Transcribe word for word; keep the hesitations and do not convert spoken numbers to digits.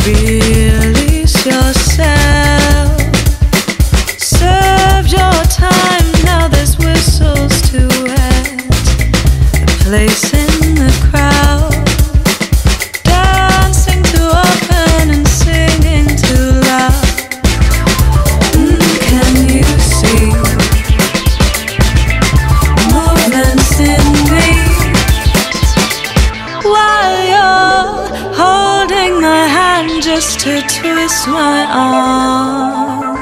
Release yourself. Serve your time. Now there's whistles to wet the place in the crowd. Dancing too often and singing too loud. Mm, can you see movements in me while you're holding my hand just to twist my arm?